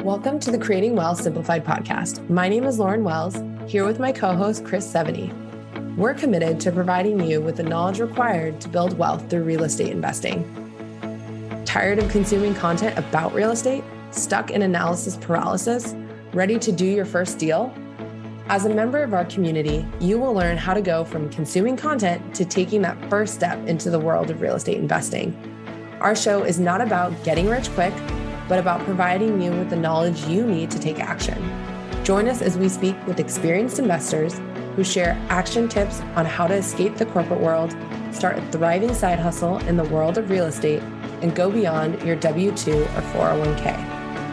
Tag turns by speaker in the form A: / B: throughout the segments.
A: Welcome to the Creating Wealth Simplified podcast. My name is Lauren Wells, here with my co-host, Chris Seveny. We're committed to providing you with the knowledge required to build wealth through real estate investing. Tired of consuming content about real estate? Stuck in analysis paralysis? Ready to do your first deal? As a member of our community, you will learn how to go from consuming content to taking that first step into the world of real estate investing. Our show is not about getting rich quick, but about providing you with the knowledge you need to take action. Join us as we speak with experienced investors who share action tips on how to escape the corporate world, start a thriving side hustle in the world of real estate, and go beyond your W-2 or 401k.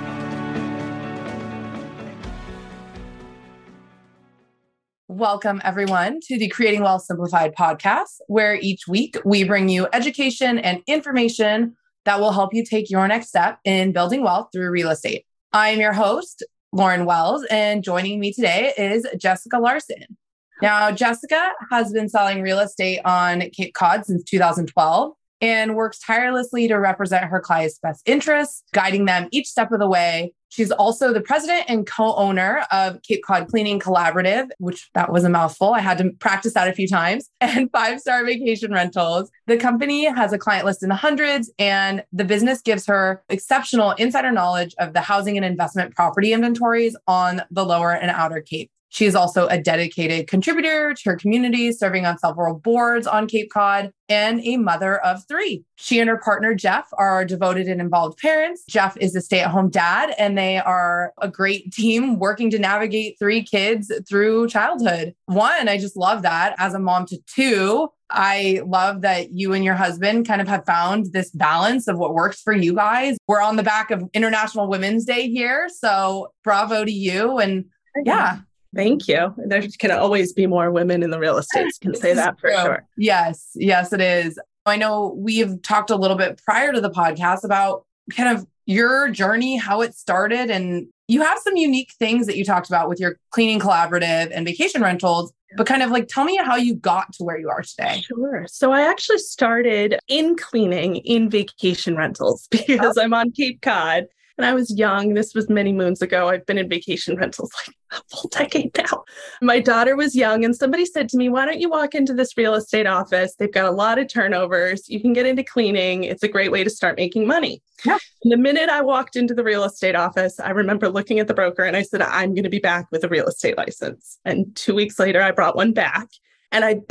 A: Welcome, everyone, to the Creating Wealth Simplified podcast, where each week we bring you education and information that will help you take your next step in building wealth through real estate. I'm your host, Lauren Wells, and joining me today is Jessica Larson. Now, Jessica has been selling real estate on Cape Cod since 2012 and works tirelessly to represent her clients' best interests, guiding them each step of the way. She's also the president and co-owner of Cape Cod Cleaning Collaborative, which that was a mouthful. I had to practice that a few times, and 5-Star Vacation Rentals. The company has a client list in the hundreds, and the business gives her exceptional insider knowledge of the housing and investment property inventories on the Lower and Outer Cape. She is also a dedicated contributor to her community, serving on several boards on Cape Cod, and a mother of 3. She and her partner, Jeff, are devoted and involved parents. Jeff is a stay-at-home dad, and they are a great team working to navigate 3 kids through childhood. 1, I just love that. As a mom to 2, I love that you and your husband kind of have found this balance of what works for you guys. We're on the back of International Women's Day here, so bravo to you. And yeah.
B: Thank you. There can always be more women in the real estate. Can say that for sure.
A: Yes, it is. I know we've talked a little bit prior to the podcast about kind of your journey, how it started, and you have some unique things that you talked about with your cleaning collaborative and vacation rentals, but kind of like tell me how you got to where you are today.
B: Sure. So I actually started in cleaning in vacation rentals because I'm on Cape Cod. And I was young. This was many moons ago. I've been in vacation rentals like a full decade now. My daughter was young and somebody said to me, why don't you walk into this real estate office? They've got a lot of turnovers. You can get into cleaning. It's a great way to start making money. Yeah. And the minute I walked into the real estate office, I remember looking at the broker and I said, I'm going to be back with a real estate license. And 2 weeks later, I brought one back. And I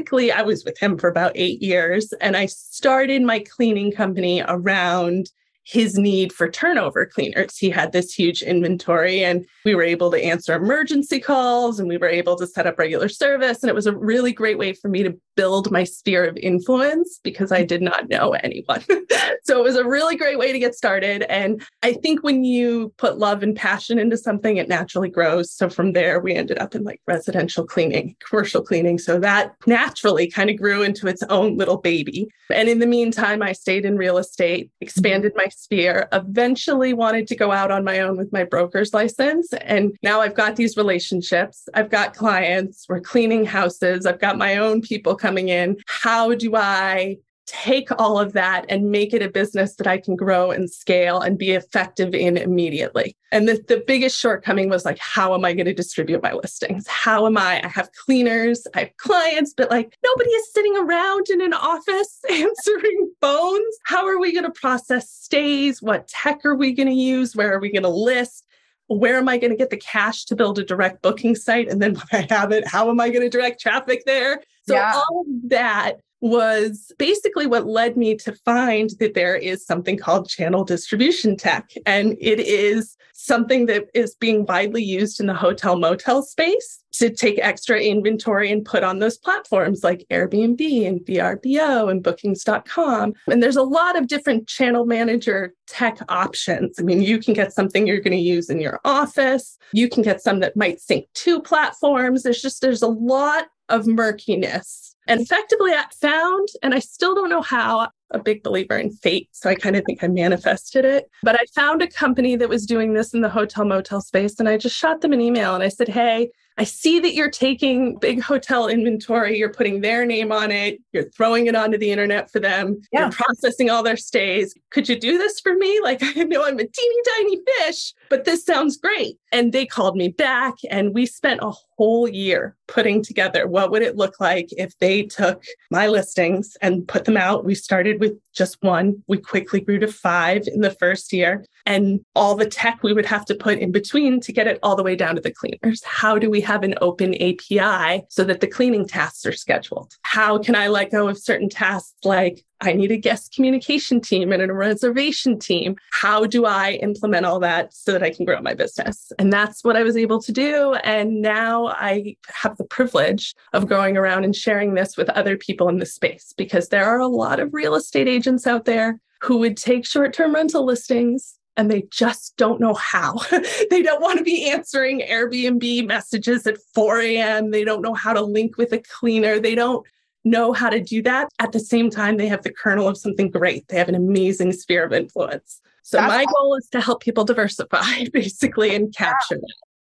B: was with him for about 8 years. And I started my cleaning company around his need for turnover cleaners. He had this huge inventory and we were able to answer emergency calls and we were able to set up regular service. And it was a really great way for me to build my sphere of influence because I did not know anyone. So it was a really great way to get started. And I think when you put love and passion into something, it naturally grows. So from there, we ended up in like residential cleaning, commercial cleaning. So that naturally kind of grew into its own little baby. And in the meantime, I stayed in real estate, expanded my sphere, eventually wanted to go out on my own with my broker's license. And now I've got these relationships. I've got clients. We're cleaning houses. I've got my own people coming in. How do I take all of that and make it a business that I can grow and scale and be effective in immediately? And the biggest shortcoming was like, how am I going to distribute my listings? I have cleaners, I have clients, but like nobody is sitting around in an office answering phones. How are we going to process stays? What tech are we going to use? Where are we going to list? Where am I going to get the cash to build a direct booking site? And then when I have it, how am I going to direct traffic there? So all of that was basically what led me to find that there is something called channel distribution tech. And it is something that is being widely used in the hotel motel space to take extra inventory and put on those platforms like Airbnb and VRBO and bookings.com. And there's a lot of different channel manager tech options. I mean, you can get something you're going to use in your office. You can get some that might sync to platforms. There's a lot of murkiness. And effectively, I found, and I still don't know how, a big believer in fate. So I kind of think I manifested it. But I found a company that was doing this in the hotel motel space. And I just shot them an email and I said, hey, I see that you're taking big hotel inventory, you're putting their name on it, you're throwing it onto the internet for them, you're processing all their stays. Could you do this for me? Like, I know I'm a teeny tiny fish, but this sounds great. And they called me back and we spent a whole year putting together what would it look like if they took my listings and put them out. We started with just one. We quickly grew to 5 in the first year, and all the tech we would have to put in between to get it all the way down to the cleaners. How do we have an open API so that the cleaning tasks are scheduled? How can I let go of certain tasks like I need a guest communication team and a reservation team? How do I implement all that so that I can grow my business? And that's what I was able to do. And now I have the privilege of going around and sharing this with other people in the space, because there are a lot of real estate agents out there who would take short-term rental listings and they just don't know how. They don't want to be answering Airbnb messages at 4 a.m. They don't know how to link with a cleaner. They don't know how to do that. At the same time, they have the kernel of something great. They have an amazing sphere of influence. So my goal is to help people diversify, basically, and capture that.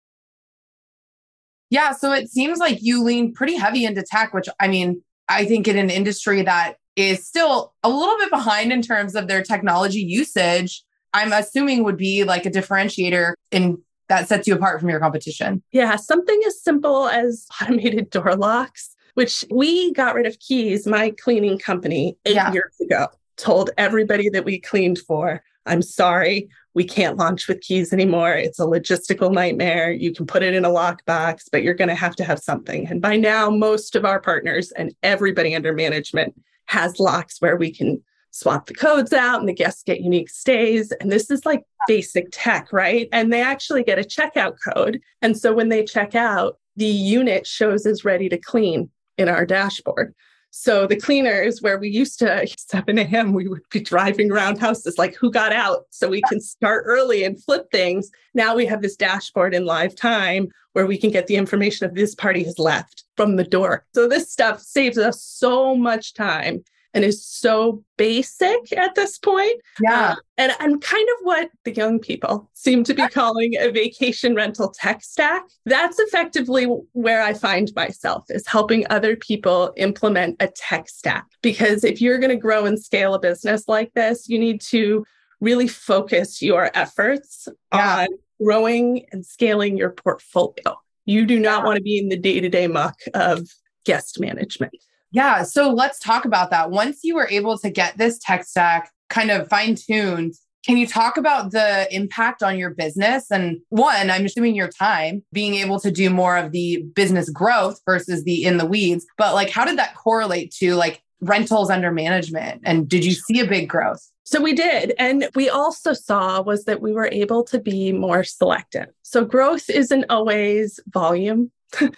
A: Yeah. So it seems like you lean pretty heavy into tech, which I mean, I think in an industry that is still a little bit behind in terms of their technology usage, I'm assuming would be like a differentiator in that sets you apart from your competition.
B: Yeah. Something as simple as automated door locks, which we got rid of Keys, my cleaning company, 8 years ago, told everybody that we cleaned for, I'm sorry, we can't launch with Keys anymore. It's a logistical nightmare. You can put it in a lockbox, but you're going to have something. And by now, most of our partners and everybody under management has locks where we can swap the codes out and the guests get unique stays. And this is like basic tech, right? And they actually get a checkout code. And so when they check out, the unit shows as ready to clean in our dashboard. So the cleaners, where we used to, 7 a.m., we would be driving around houses like, who got out? So we can start early and flip things. Now we have this dashboard in live time where we can get the information of this party has left from the door. So this stuff saves us so much time and is so basic at this point.
A: Yeah.
B: And kind of what the young people seem to be calling a vacation rental tech stack. That's effectively where I find myself, is helping other people implement a tech stack. Because if you're going to grow and scale a business like this, you need to really focus your efforts on growing and scaling your portfolio. You do not want to be in the day-to-day muck of guest management.
A: Yeah. So let's talk about that. Once you were able to get this tech stack kind of fine-tuned, can you talk about the impact on your business? And one, I'm assuming your time, being able to do more of the business growth versus the in the weeds. But like, how did that correlate to like rentals under management? And did you see a big growth?
B: So we did. And we also saw was that we were able to be more selective. So growth isn't always volume.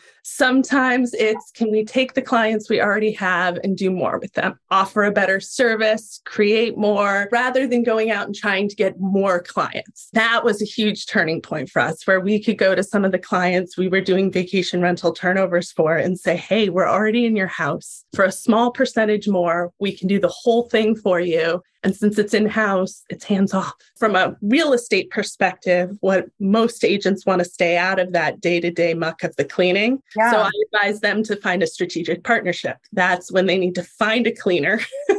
B: Sometimes it's, can we take the clients we already have and do more with them, offer a better service, create more, rather than going out and trying to get more clients. That was a huge turning point for us, where we could go to some of the clients we were doing vacation rental turnovers for and say, hey, we're already in your house. For a small percentage more, we can do the whole thing for you. And since it's in-house, it's hands-off. From a real estate perspective, what most agents want to stay out of that day-to-day muck of the cleaning. Yeah. So I advise them to find a strategic partnership. That's when they need to find a cleaner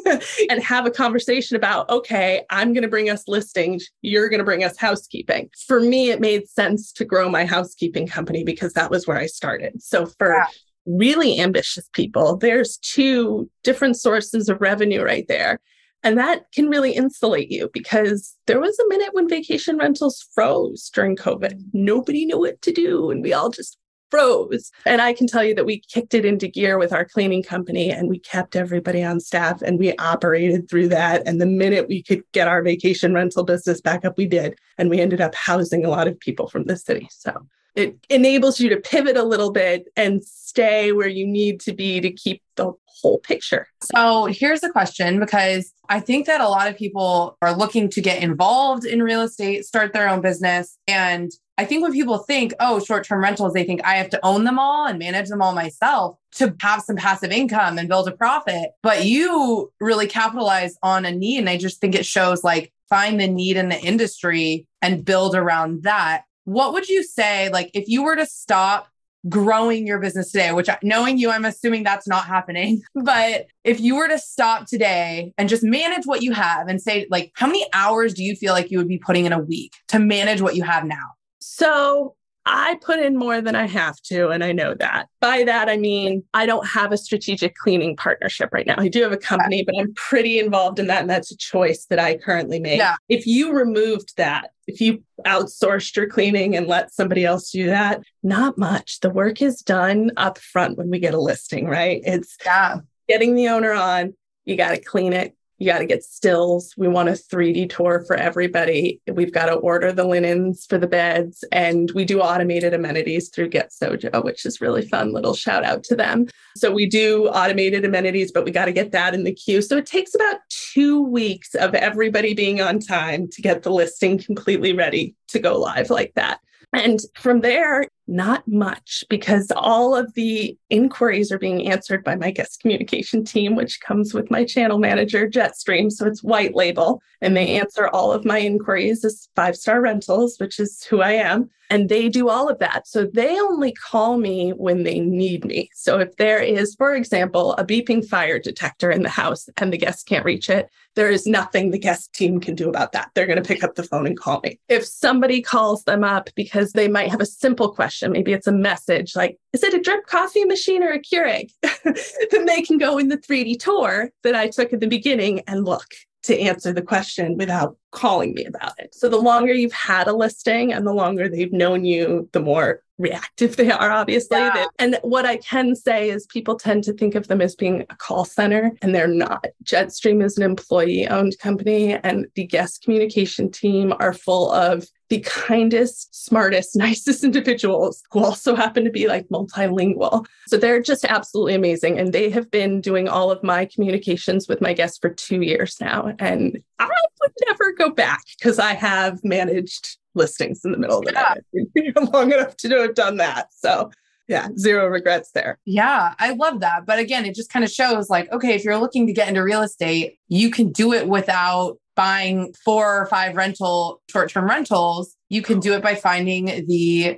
B: and have a conversation about, okay, I'm going to bring us listings. You're going to bring us housekeeping. For me, it made sense to grow my housekeeping company because that was where I started. So for really ambitious people, there's 2 different sources of revenue right there. And that can really insulate you, because there was a minute when vacation rentals froze during COVID. Nobody knew what to do, and we all just froze. And I can tell you that we kicked it into gear with our cleaning company, and we kept everybody on staff, and we operated through that. And the minute we could get our vacation rental business back up, we did. And we ended up housing a lot of people from the city. So it enables you to pivot a little bit and stay where you need to be to keep the whole picture.
A: So here's a question, because I think that a lot of people are looking to get involved in real estate, start their own business. And I think when people think, oh, short-term rentals, they think I have to own them all and manage them all myself to have some passive income and build a profit. But you really capitalize on a need. And I just think it shows like find the need in the industry and build around that. What would you say, like if you were to stop growing your business today, which knowing you, I'm assuming that's not happening. But if you were to stop today and just manage what you have and say, like, how many hours do you feel like you would be putting in a week to manage what you have now?
B: So I put in more than I have to, and I know that. By that, I mean, I don't have a strategic cleaning partnership right now. I do have a company, but I'm pretty involved in that. And that's a choice that I currently make.
A: Yeah.
B: If you removed that, if you outsourced your cleaning and let somebody else do that, not much. The work is done up front when we get a listing, right? It's getting the owner on, you got to clean it. You got to get stills. We want a 3D tour for everybody. We've got to order the linens for the beds, and we do automated amenities through Get Sojo, which is really fun. Little shout out to them. So we do automated amenities, but we got to get that in the queue. So it takes about 2 weeks of everybody being on time to get the listing completely ready to go live like that. And from there, not much, because all of the inquiries are being answered by my guest communication team, which comes with my channel manager, Jetstream. So it's white label, and they answer all of my inquiries as 5-star rentals, which is who I am. And they do all of that. So they only call me when they need me. So if there is, for example, a beeping fire detector in the house and the guest can't reach it, there is nothing the guest team can do about that. They're going to pick up the phone and call me. If somebody calls them up because they might have a simple question, maybe it's a message like, is it a drip coffee machine or a Keurig? Then they can go in the 3D tour that I took at the beginning and look to answer the question without calling me about it. So the longer you've had a listing and the longer they've known you, the more reactive they are, obviously.
A: Yeah.
B: And what I can say is people tend to think of them as being a call center, and they're not. Jetstream is an employee-owned company, and the guest communication team are full of the kindest, smartest, nicest individuals who also happen to be like multilingual. So they're just absolutely amazing. And they have been doing all of my communications with my guests for 2 years now. And I would never go back because I have managed listings in the middle of the night long enough to have done that. So yeah, zero regrets there.
A: Yeah, I love that. But again, it just kind of shows like, okay, if you're looking to get into real estate, you can do it without buying 4 or 5 short-term rentals. You can do it by finding the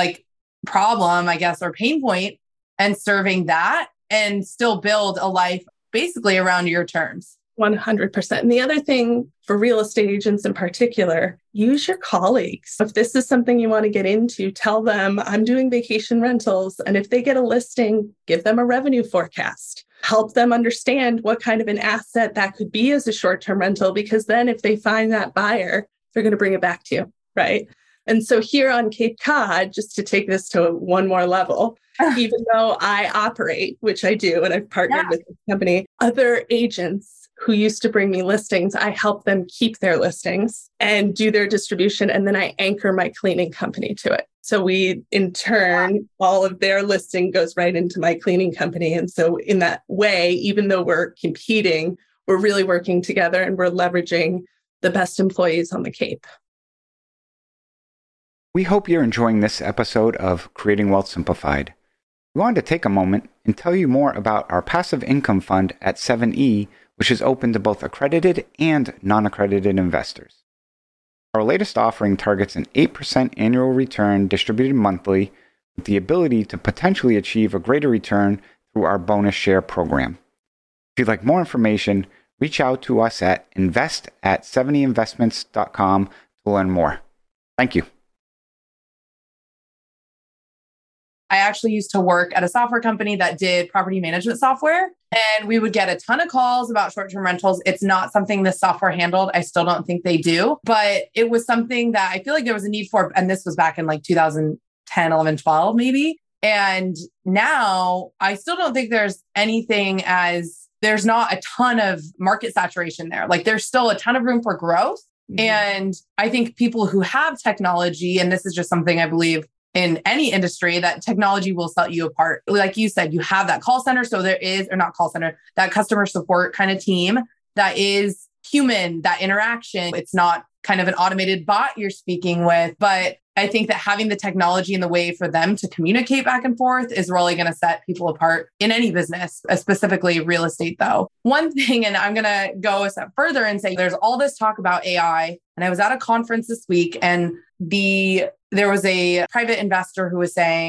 A: problem, I guess, or pain point and serving that and still build a life basically around your terms.
B: 100%. And the other thing for real estate agents in particular, use your colleagues. If this is something you want to get into, tell them I'm doing vacation rentals. And if they get a listing, give them a revenue forecast. Help them understand what kind of an asset that could be as a short-term rental, because then if they find that buyer, they're going to bring it back to you, right? And so here on Cape Cod, just to take this to one more level, even though I operate, which I do, and I've partnered with this company, other agents who used to bring me listings, I help them keep their listings and do their distribution. And then I anchor my cleaning company to it. So we, in turn, all of their listing goes right into my cleaning company. And so in that way, even though we're competing, we're really working together and we're leveraging the best employees on the Cape.
C: We hope you're enjoying this episode of Creating Wealth Simplified. We wanted to take a moment and tell you more about our passive income fund at 7E, which is open to both accredited and non-accredited investors. Our latest offering targets an 8% annual return distributed monthly, with the ability to potentially achieve a greater return through our bonus share program. If you'd like more information, reach out to us at invest@7einvestments.com to learn more. Thank you.
A: I actually used to work at a software company that did property management software, and we would get a ton of calls about short-term rentals. It's not something this software handled. I still don't think they do, but it was something that I feel like there was a need for. And this was back in like 2010, 11, 12, maybe. And now I still don't think there's not a ton of market saturation there. Like there's still a ton of room for growth. Mm-hmm. And I think people who have technology, and this is just something I believe in any industry, that technology will set you apart. Like you said, you have that call center. So there is, or not call center, that customer support kind of team that is human, that interaction. It's not kind of an automated bot you're speaking with, but I think that having the technology and the way for them to communicate back and forth is really going to set people apart in any business, specifically real estate though. One thing, and I'm going to go a step further and say there's all this talk about AI, and I was at a conference this week and there was a private investor who was saying,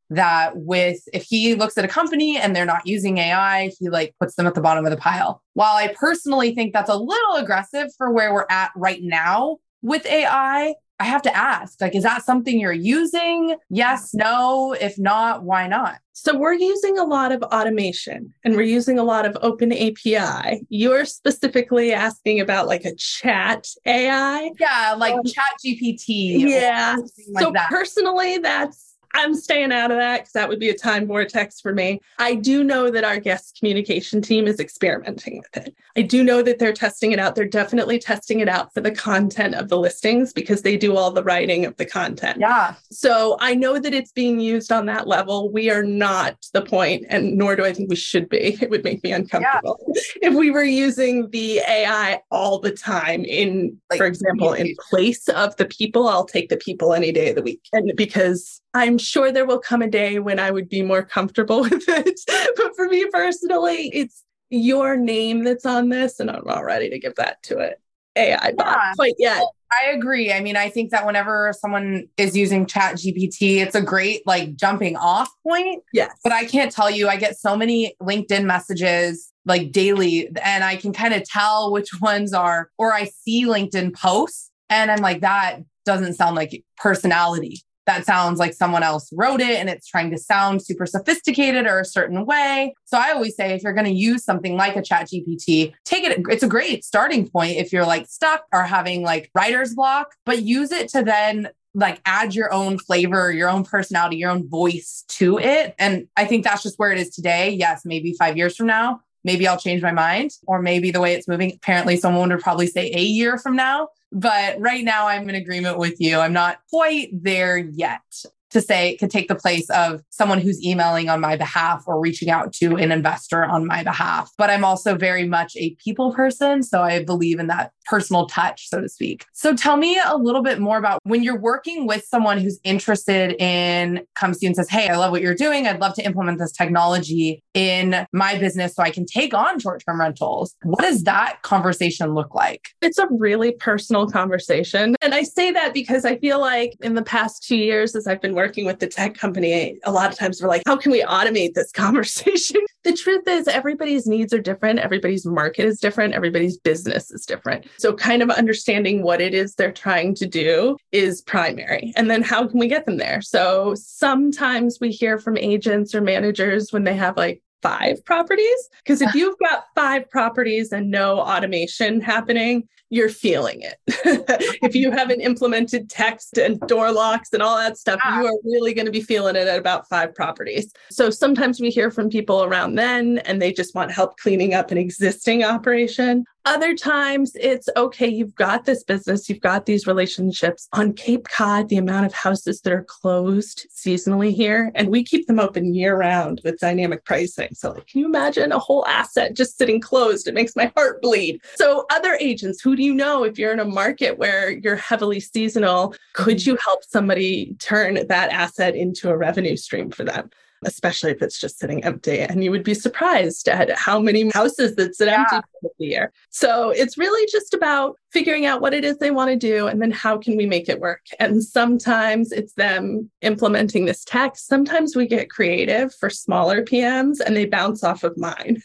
A: that if he looks at a company and they're not using AI, he like puts them at the bottom of the pile. While I personally think that's a little aggressive for where we're at right now with AI, I have to ask, like, is that something you're using? Yes, no. If not, why not?
B: So we're using a lot of automation and we're using a lot of open API. You're specifically asking about like a chat AI?
A: Yeah, like chat GPT.
B: Yeah.
A: Like
B: so
A: that.
B: Personally, I'm staying out of that because that would be a time vortex for me. I do know that our guest communication team is experimenting with it. I do know that they're testing it out. They're definitely testing it out for the content of the listings because they do all the writing of the content.
A: Yeah.
B: So I know that it's being used on that level. We are not the point, and nor do I think we should be. It would make me uncomfortable if we were using the AI all the time for example, in place of the people. I'll take the people any day of the week. And because I'm sure there will come a day when I would be more comfortable with it. But for me personally, it's your name that's on this, and I'm not ready to give that to it. AI bot quite yet.
A: I agree. I mean, I think that whenever someone is using Chat GPT, it's a great like jumping off point.
B: Yes.
A: But I can't tell you, I get so many LinkedIn messages like daily, and I can kind of tell which ones are, or I see LinkedIn posts and I'm like, that doesn't sound like personality. That sounds like someone else wrote it and it's trying to sound super sophisticated or a certain way. So I always say, if you're going to use something like a Chat GPT, take it. It's a great starting point if you're like stuck or having like writer's block, but use it to then like add your own flavor, your own personality, your own voice to it. And I think that's just where it is today. Yes, maybe 5 years from now, maybe I'll change my mind, or maybe the way it's moving, apparently someone would probably say a year from now. But right now I'm in agreement with you. I'm not quite there yet to say it could take the place of someone who's emailing on my behalf or reaching out to an investor on my behalf. But I'm also very much a people person. So I believe in that personal touch, so to speak. So tell me a little bit more about when you're working with someone who's interested in, comes to you and says, hey, I love what you're doing. I'd love to implement this technology in my business so I can take on short-term rentals. What does that conversation look like?
B: It's a really personal conversation. And I say that because I feel like in the past 2 years, as I've been working with the tech company, a lot of times we're like, how can we automate this conversation? The truth is everybody's needs are different. Everybody's market is different. Everybody's business is different. So kind of understanding what it is they're trying to do is primary. And then how can we get them there? So sometimes we hear from agents or managers when they have like 5 properties, because if you've got 5 properties and no automation happening, you're feeling it. If you haven't implemented text and door locks and all that stuff, you are really going to be feeling it at about 5 properties. So sometimes we hear from people around then and they just want help cleaning up an existing operation. Other times it's okay, you've got this business, you've got these relationships. On Cape Cod, the amount of houses that are closed seasonally here, and we keep them open year round with dynamic pricing. So like, can you imagine a whole asset just sitting closed? It makes my heart bleed. So other agents, who do you know if you're in a market where you're heavily seasonal, could you help somebody turn that asset into a revenue stream for them? Especially if it's just sitting empty. And you would be surprised at how many houses that sit empty for the year. So it's really just about figuring out what it is they want to do and then how can we make it work. And sometimes it's them implementing this tech. Sometimes we get creative for smaller PMs and they bounce off of mine.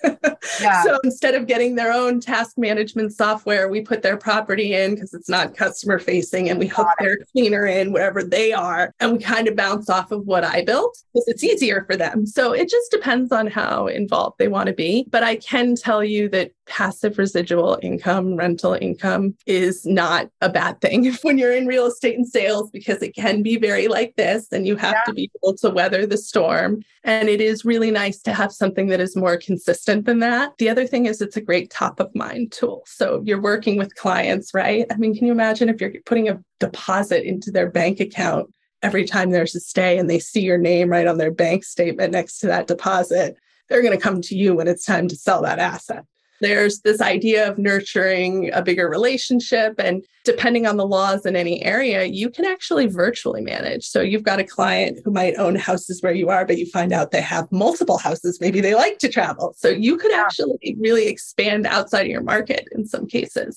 B: So instead of getting their own task management software, we put their property in because it's not customer facing and we hook their cleaner in wherever they are. And we kind of bounce off of what I built because it's easier for them. So it just depends on how involved they want to be. But I can tell you that passive residual income, rental income is not a bad thing when you're in real estate and sales, because it can be very like this and you have to be able to weather the storm. And it is really nice to have something that is more consistent than that. The other thing is it's a great top of mind tool. So you're working with clients, right? I mean, can you imagine if you're putting a deposit into their bank account every time there's a stay and they see your name right on their bank statement next to that deposit, they're going to come to you when it's time to sell that asset. There's this idea of nurturing a bigger relationship. And depending on the laws in any area, you can actually virtually manage. So you've got a client who might own houses where you are, but you find out they have multiple houses. Maybe they like to travel. So you could actually really expand outside of your market in some cases.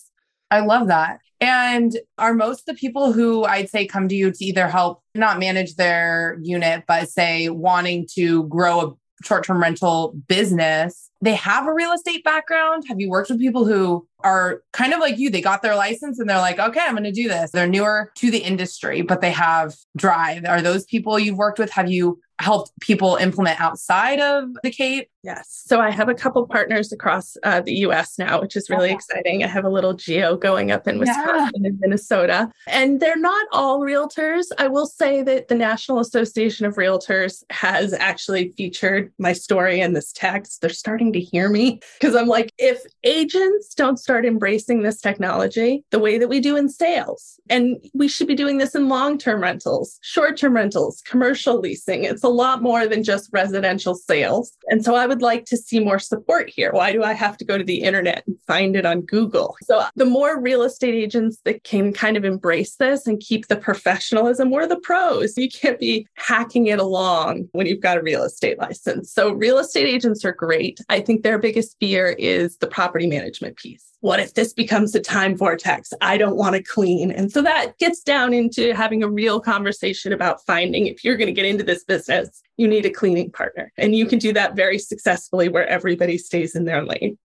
A: I love that. And are most of the people who I'd say come to you to either help not manage their unit, but say wanting to grow a short-term rental business, they have a real estate background? Have you worked with people who are kind of like you? They got their license and they're like, okay, I'm going to do this. They're newer to the industry, but they have drive. Are those people you've worked with? Have you helped people implement outside of the Cape?
B: Yes. So I have a couple partners across the US now, which is really exciting. I have a little geo going up in Wisconsin and Minnesota, and they're not all realtors. I will say that the National Association of Realtors has actually featured my story in this text. They're starting to hear me because I'm like, if agents don't start embracing this technology the way that we do in sales, and we should be doing this in long-term rentals, short-term rentals, commercial leasing, it's a lot more than just residential sales. And so I would like to see more support here. Why do I have to go to the internet and find it on Google? So the more real estate agents that can kind of embrace this and keep the professionalism, we're the pros. You can't be hacking it along when you've got a real estate license. So real estate agents are great. I think their biggest fear is the property management piece. What if this becomes a time vortex? I don't want to clean. And so that gets down into having a real conversation about finding, if you're going to get into this business, you need a cleaning partner. And you can do that very successfully where everybody stays in their lane.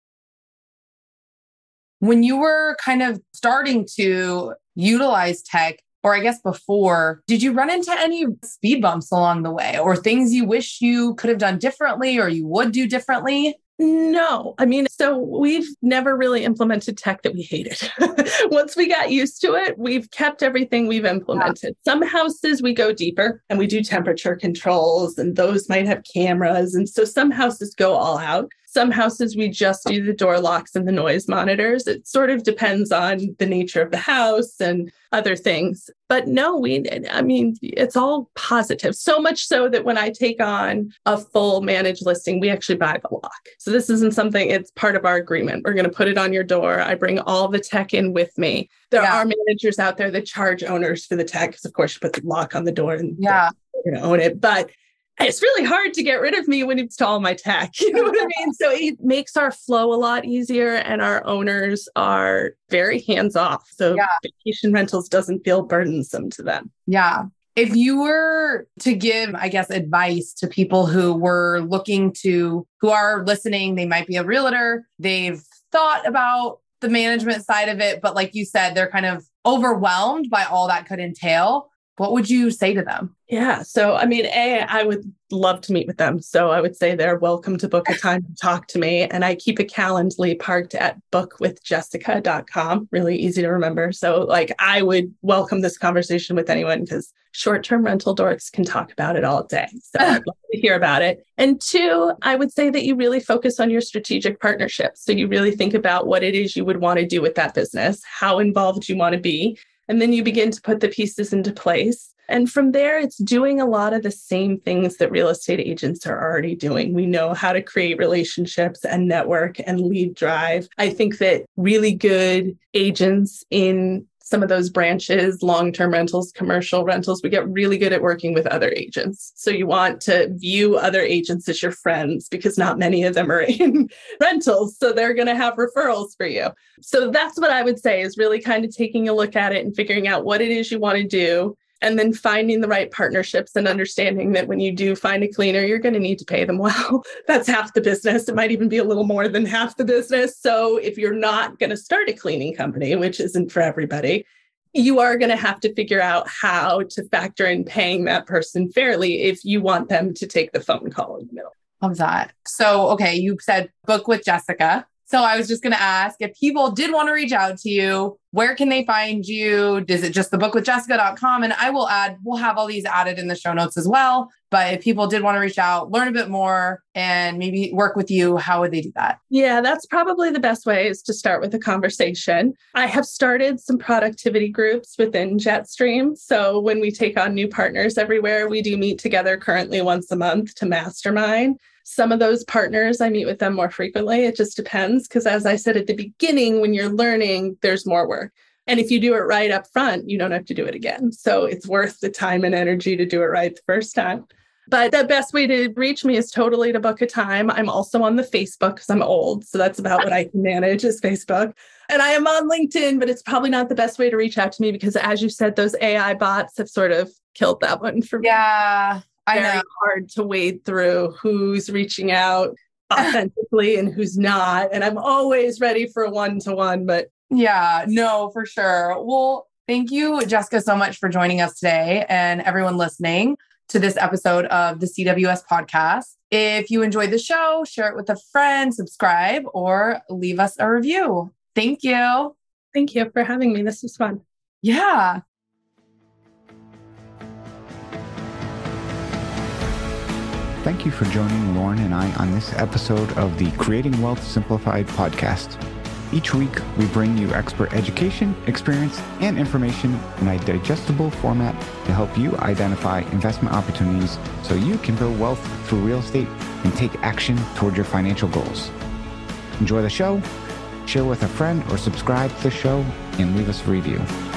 A: When you were kind of starting to utilize tech, or I guess before, did you run into any speed bumps along the way or things you wish you could have done differently or you would do differently?
B: No, I mean, so we've never really implemented tech that we hated. Once we got used to it, we've kept everything we've implemented. Yeah. Some houses we go deeper and we do temperature controls and those might have cameras. And so some houses go all out. Some houses we just do the door locks and the noise monitors. It sort of depends on the nature of the house and other things. But no, it's all positive. So much so that when I take on a full managed listing, we actually buy the lock. So this isn't something, it's part of our agreement. We're going to put it on your door. I bring all the tech in with me. There are managers out there that charge owners for the tech because, of course, you put the lock on the door and they're going to own it. But it's really hard to get rid of me when you install my tech. You know what I mean? So it makes our flow a lot easier and our owners are very hands-off. So vacation rentals doesn't feel burdensome to them.
A: Yeah. If you were to give, I guess, advice to people who are listening, they might be a realtor, they've thought about the management side of it, but like you said, they're kind of overwhelmed by all that could entail. What would you say to them?
B: Yeah. So, I would love to meet with them. So I would say they're welcome to book a time to talk to me. And I keep a Calendly parked at bookwithjessica.com. Really easy to remember. So I would welcome this conversation with anyone because short-term rental dorks can talk about it all day. So I'd love to hear about it. And two, I would say that you really focus on your strategic partnerships. So you really think about what it is you would want to do with that business, how involved you want to be. And then you begin to put the pieces into place. And from there, it's doing a lot of the same things that real estate agents are already doing. We know how to create relationships and network and lead drive. I think that really good agents in some of those branches, long-term rentals, commercial rentals, we get really good at working with other agents. So you want to view other agents as your friends because not many of them are in rentals. So they're going to have referrals for you. So that's what I would say is really kind of taking a look at it and figuring out what it is you want to do. And then finding the right partnerships and understanding that when you do find a cleaner, you're going to need to pay them well. That's half the business. It might even be a little more than half the business. So if you're not going to start a cleaning company, which isn't for everybody, you are going to have to figure out how to factor in paying that person fairly if you want them to take the phone call in the middle.
A: Love that. So, okay, you said book with Jessica. So I was just going to ask if people did want to reach out to you, where can they find you? Is it just the bookwithjessica.com? And we'll have all these added in the show notes as well. But if people did want to reach out, learn a bit more and maybe work with you, how would they do that?
B: Yeah, that's probably the best way is to start with a conversation. I have started some productivity groups within Jetstream. So when we take on new partners everywhere, we do meet together currently once a month to mastermind. Some of those partners, I meet with them more frequently. It just depends because as I said at the beginning, when you're learning, there's more work. And if you do it right up front, you don't have to do it again. So it's worth the time and energy to do it right the first time. But the best way to reach me is totally to book a time. I'm also on the Facebook because I'm old. So that's about what I can manage is Facebook. And I am on LinkedIn, but it's probably not the best way to reach out to me because, as you said, those AI bots have sort of killed that one for me.
A: Yeah, I know.
B: Very hard to wade through who's reaching out authentically and who's not. And I'm always ready for a one-to-one, but
A: yeah, no, for sure. Well, thank you, Jessica, so much for joining us today and everyone listening to this episode of the CWS podcast. If you enjoyed the show, share it with a friend, subscribe, or leave us a review. Thank you.
B: Thank you for having me. This was fun.
A: Yeah.
C: Thank you for joining Lauren and I on this episode of the Creating Wealth Simplified podcast. Each week, we bring you expert education, experience, and information in a digestible format to help you identify investment opportunities so you can build wealth through real estate and take action toward your financial goals. Enjoy the show, share with a friend, or subscribe to the show and leave us a review.